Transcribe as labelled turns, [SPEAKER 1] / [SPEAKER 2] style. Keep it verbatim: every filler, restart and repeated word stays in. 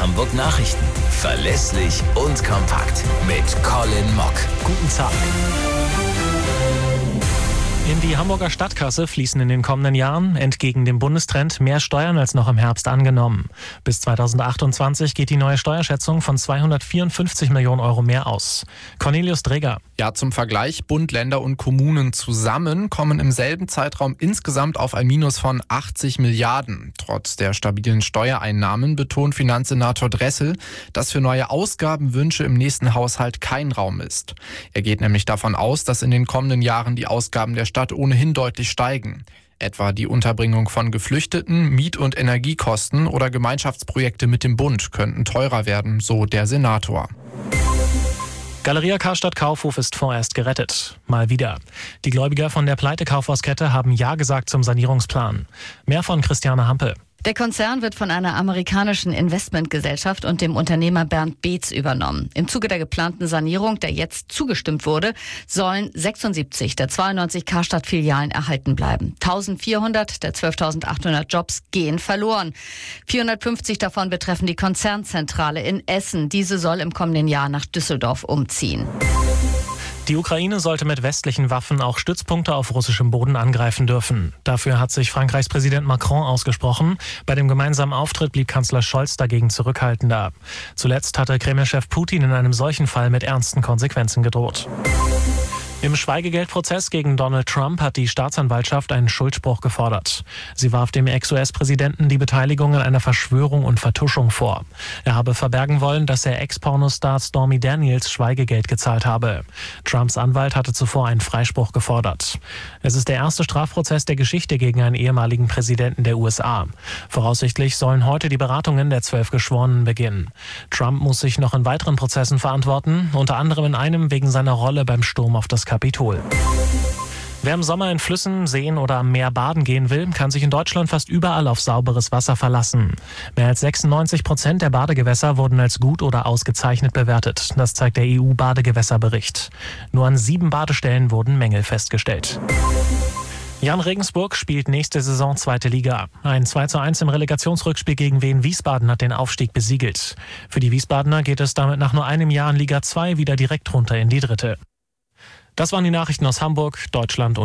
[SPEAKER 1] Hamburg Nachrichten. Verlässlich und kompakt mit Colin Mock.
[SPEAKER 2] Guten Tag. In die Hamburger Stadtkasse fließen in den kommenden Jahren, entgegen dem Bundestrend, mehr Steuern als noch im Herbst angenommen. Bis zweitausendachtundzwanzig geht die neue Steuerschätzung von zweihundertvierundfünfzig Millionen Euro mehr aus. Cornelius Dreger.
[SPEAKER 3] Ja, zum Vergleich, Bund, Länder und Kommunen zusammen kommen im selben Zeitraum insgesamt auf ein Minus von achtzig Milliarden. Trotz der stabilen Steuereinnahmen betont Finanzsenator Dressel, dass für neue Ausgabenwünsche im nächsten Haushalt kein Raum ist. Er geht nämlich davon aus, dass in den kommenden Jahren die Ausgaben der Stadt ohnehin deutlich steigen. Etwa die Unterbringung von Geflüchteten, Miet- und Energiekosten oder Gemeinschaftsprojekte mit dem Bund könnten teurer werden, so der Senator.
[SPEAKER 2] Galeria Karstadt Kaufhof ist vorerst gerettet. Mal wieder. Die Gläubiger von der Pleite-Kaufhauskette haben Ja gesagt zum Sanierungsplan. Mehr von Christiane Hampe.
[SPEAKER 4] Der Konzern wird von einer amerikanischen Investmentgesellschaft und dem Unternehmer Bernd Beetz übernommen. Im Zuge der geplanten Sanierung, der jetzt zugestimmt wurde, sollen sechsundsiebzig der zweiundneunzig Karstadt-Filialen erhalten bleiben. eintausendvierhundert der zwölftausendachthundert Jobs gehen verloren. vierhundertfünfzig davon betreffen die Konzernzentrale in Essen. Diese soll im kommenden Jahr nach Düsseldorf umziehen.
[SPEAKER 2] Die Ukraine sollte mit westlichen Waffen auch Stützpunkte auf russischem Boden angreifen dürfen. Dafür hat sich Frankreichs Präsident Macron ausgesprochen. Bei dem gemeinsamen Auftritt blieb Kanzler Scholz dagegen zurückhaltender. Zuletzt hatte Kreml-Chef Putin in einem solchen Fall mit ernsten Konsequenzen gedroht. Im Schweigegeldprozess gegen Donald Trump hat die Staatsanwaltschaft einen Schuldspruch gefordert. Sie warf dem Ex-U S-Präsidenten die Beteiligung an einer Verschwörung und Vertuschung vor. Er habe verbergen wollen, dass er Ex-Pornostar Stormy Daniels Schweigegeld gezahlt habe. Trumps Anwalt hatte zuvor einen Freispruch gefordert. Es ist der erste Strafprozess der Geschichte gegen einen ehemaligen Präsidenten der U S A. Voraussichtlich sollen heute die Beratungen der zwölf Geschworenen beginnen. Trump muss sich noch in weiteren Prozessen verantworten, unter anderem in einem wegen seiner Rolle beim Sturm auf das Kapitol. Wer im Sommer in Flüssen, Seen oder am Meer baden gehen will, kann sich in Deutschland fast überall auf sauberes Wasser verlassen. Mehr als sechsundneunzig Prozent der Badegewässer wurden als gut oder ausgezeichnet bewertet. Das zeigt der E U-Badegewässerbericht. Nur an sieben Badestellen wurden Mängel festgestellt. Jan Regensburg spielt nächste Saison zweite Liga. Ein zwei zu eins im Relegationsrückspiel gegen Wien Wiesbaden hat den Aufstieg besiegelt. Für die Wiesbadener geht es damit nach nur einem Jahr in Liga zwei wieder direkt runter in die dritte. Das waren die Nachrichten aus Hamburg, Deutschland und